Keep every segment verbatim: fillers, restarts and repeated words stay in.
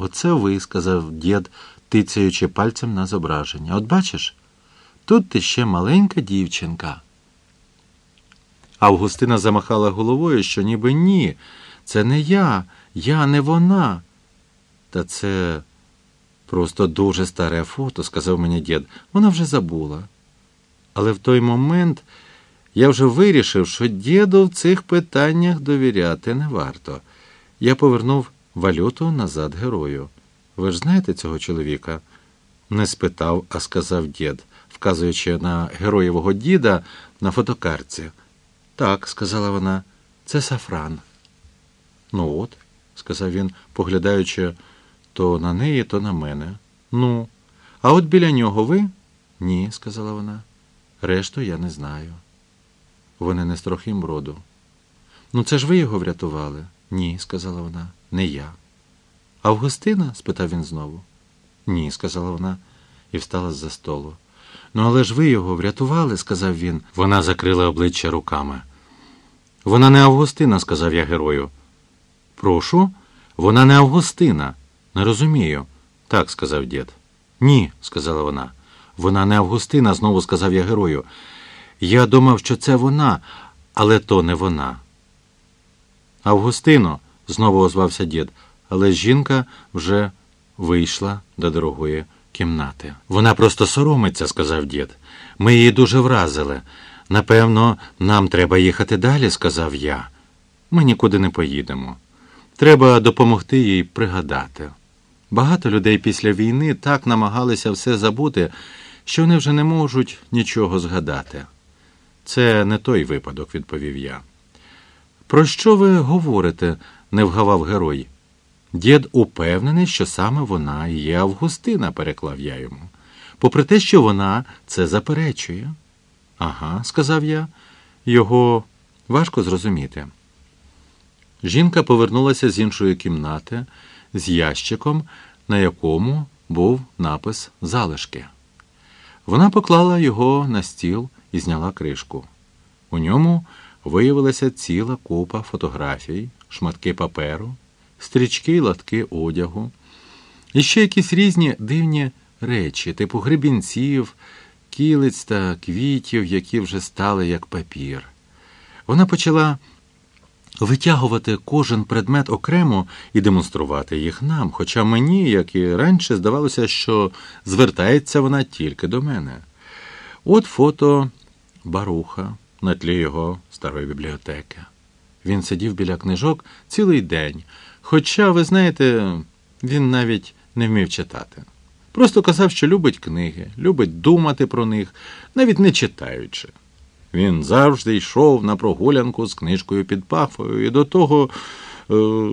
Оце ви, сказав дід, тицяючи пальцем на зображення. От бачиш, тут ти ще маленька дівчинка. Августина замахала головою, що ніби ні, це не я, я не вона. Та це просто дуже старе фото, сказав мені дід. Вона вже забула. Але в той момент я вже вирішив, що діду в цих питаннях довіряти не варто. Я повернув валюту назад герою. Ви ж знаєте цього чоловіка? Не спитав, а сказав дід, вказуючи на героєвого діда на фотокартці. Так, сказала вона, це Сафран. Ну от, сказав він, поглядаючи то на неї, то на мене. Ну, а от біля нього ви? Ні, сказала вона. Решту я не знаю. Вони не з трохим роду. Ну це ж ви його врятували? Ні, сказала вона, не я. Августина? Спитав він знову. Ні, сказала вона, і встала з-за столу. Ну, але ж ви його врятували, сказав він. Вона закрила обличчя руками. Вона не Августина, сказав я герою. Прошу? Вона не Августина. Не розумію. Так, сказав дід. Ні, сказала вона. Вона не Августина, знову сказав я герою. Я думав, що це вона, але то не вона. Августино, знову озвався дід, але жінка вже вийшла до дорогої кімнати. Вона просто соромиться, сказав дід. Ми її дуже вразили. Напевно, нам треба їхати далі, сказав я. Ми нікуди не поїдемо. Треба допомогти їй пригадати. Багато людей після війни так намагалися все забути, що вони вже не можуть нічого згадати. Це не той випадок, відповів я. Про що ви говорите, не вгавав герой. Дід упевнений, що саме вона і є Августина, переклав я йому. Попри те, що вона це заперечує. Ага, сказав я, його важко зрозуміти. Жінка повернулася з іншої кімнати з ящиком, на якому був напис «Залишки». Вона поклала його на стіл і зняла кришку. У ньому виявилася ціла купа фотографій, шматки паперу, стрічки й латки одягу, і ще якісь різні дивні речі, типу гребінців, кілиць та квітів, які вже стали як папір. Вона почала витягувати кожен предмет окремо і демонструвати їх нам, хоча мені, як і раніше, здавалося, що звертається вона тільки до мене. От фото Баруха на тлі його старої бібліотеки. Він сидів біля книжок цілий день, хоча, ви знаєте, він навіть не вмів читати. Просто казав, що любить книги, любить думати про них, навіть не читаючи. Він завжди йшов на прогулянку з книжкою під пахвою і до того е,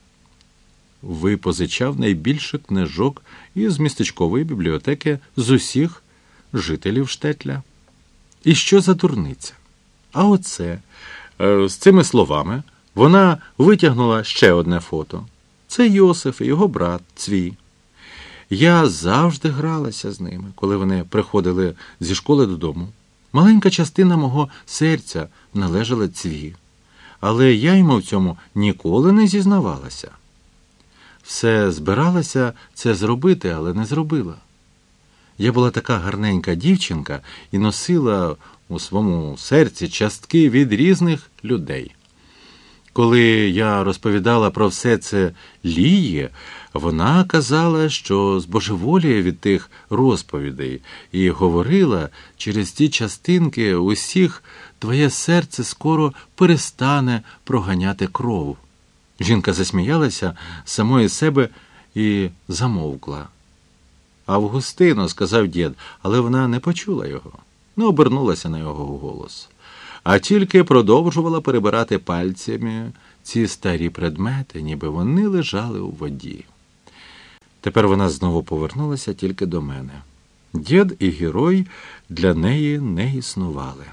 випозичав найбільше книжок із містечкової бібліотеки з усіх жителів Штетля. І що за дурниця? А оце, е, з цими словами, вона витягнула ще одне фото. Це Йосиф і його брат Цвій. Я завжди гралася з ними, коли вони приходили зі школи додому. Маленька частина мого серця належала Цві, але я йому в цьому ніколи не зізнавалася. Все збиралася це зробити, але не зробила. Я була така гарненька дівчинка і носила у своєму серці частки від різних людей. Коли я розповідала про все це Лії, вона казала, що збожеволіє від тих розповідей і говорила, через ті частинки усіх твоє серце скоро перестане проганяти кров. Жінка засміялася самої себе і замовкла. Августино, сказав дід, але вона не почула його, не обернулася на його голос, а тільки продовжувала перебирати пальцями ці старі предмети, ніби вони лежали у воді. Тепер вона знову повернулася тільки до мене. Дід і герой для неї не існували.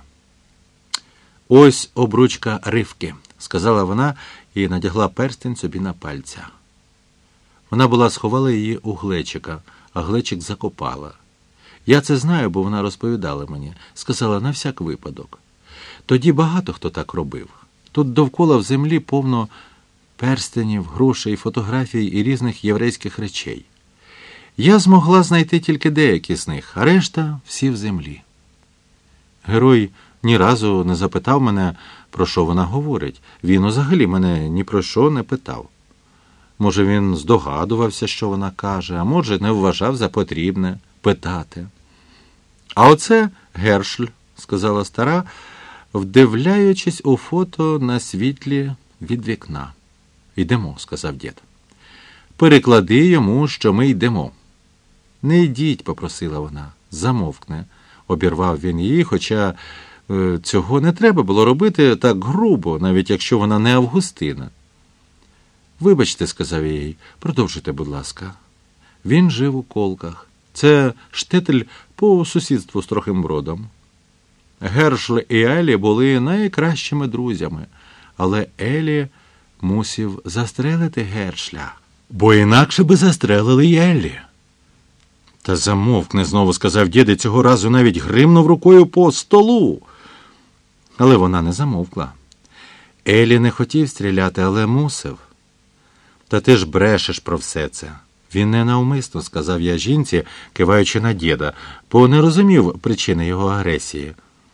«Ось обручка Ривки», – сказала вона і надягла перстень собі на пальця. Вона була сховала її у Глечика, а Глечик закопала. Я це знаю, бо вона розповідала мені, сказала на всяк випадок. Тоді багато хто так робив. Тут довкола в землі повно перстенів, грошей, фотографій і різних єврейських речей. Я змогла знайти тільки деякі з них, а решта всі в землі. Герой ні разу не запитав мене, про що вона говорить. Він взагалі мене ні про що не питав. Може, він здогадувався, що вона каже, а може, не вважав за потрібне питати. «А оце Гершль», – сказала стара, вдивляючись у фото на світлі від вікна. «Йдемо», – сказав дід. «Переклади йому, що ми йдемо». «Не йдіть», – попросила вона. «Замовкне», – обірвав він її, хоча е, цього не треба було робити так грубо, навіть якщо вона не Августина. «Вибачте», – сказав я їй, – «продовжуйте, будь ласка». Він жив у Колках. Це штитель по сусідству з Трохимбродом. Гершль і Елі були найкращими друзями, але Елі мусів застрелити Гершля, бо інакше би застрелили й Еллі. «Та замовкни», – знову сказав дід, і цього разу навіть гримнув рукою по столу. Але вона не замовкла. Елі не хотів стріляти, але мусив. «Та ти ж брешеш про все це». «Він не навмисно», – сказав я жінці, киваючи на діда, бо не розумів причини його агресії.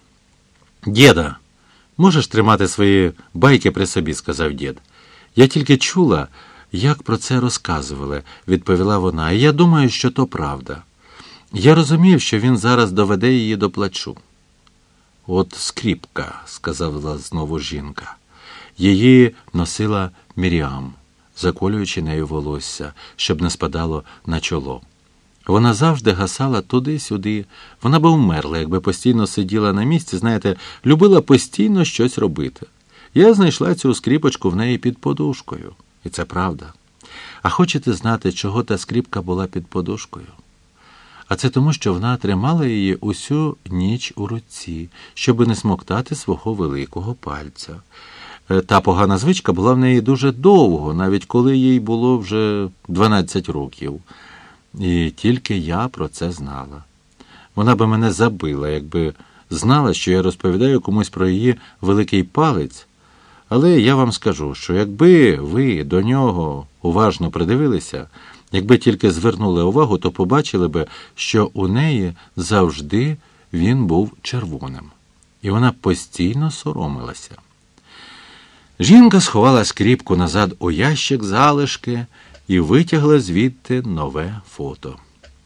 «Діда, можеш тримати свої байки при собі», – сказав дід. «Я тільки чула, як про це розказували», – відповіла вона, – «і я думаю, що то правда. Я розумів, що він зараз доведе її до плачу». «От скріпка», – сказала знову жінка. Її носила Міріам, заколюючи нею волосся, щоб не спадало на чоло. Вона завжди гасала туди-сюди. Вона би вмерла, якби постійно сиділа на місці, знаєте, любила постійно щось робити. Я знайшла цю скріпочку в неї під подушкою. І це правда. А хочете знати, чого та скріпка була під подушкою? А це тому, що вона тримала її усю ніч у руці, щоби не смоктати свого великого пальця. Та погана звичка була в неї дуже довго, навіть коли їй було вже дванадцять років. І тільки я про це знала. Вона би мене забила, якби знала, що я розповідаю комусь про її великий палець. Але я вам скажу, що якби ви до нього уважно придивилися, якби тільки звернули увагу, то побачили би, що у неї завжди він був червоним. І вона постійно соромилася. Жінка сховала скріпку назад у ящик залишки і витягла звідти нове фото.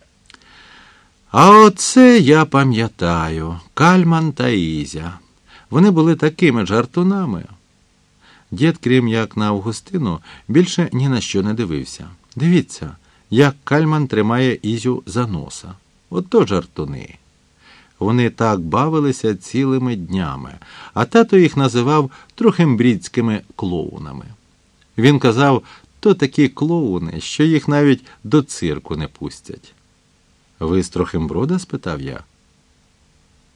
А оце я пам'ятаю, Кальман та Ізя. Вони були такими жартунами. Дід, крім як на Августину, більше ні на що не дивився. Дивіться, як Кальман тримає Ізю за носа. Ото жартуни. Вони так бавилися цілими днями, а тато їх називав трохимбрідськими клоунами. Він казав, то такі клоуни, що їх навіть до цирку не пустять. «Ви з Трохимброда?» – спитав я.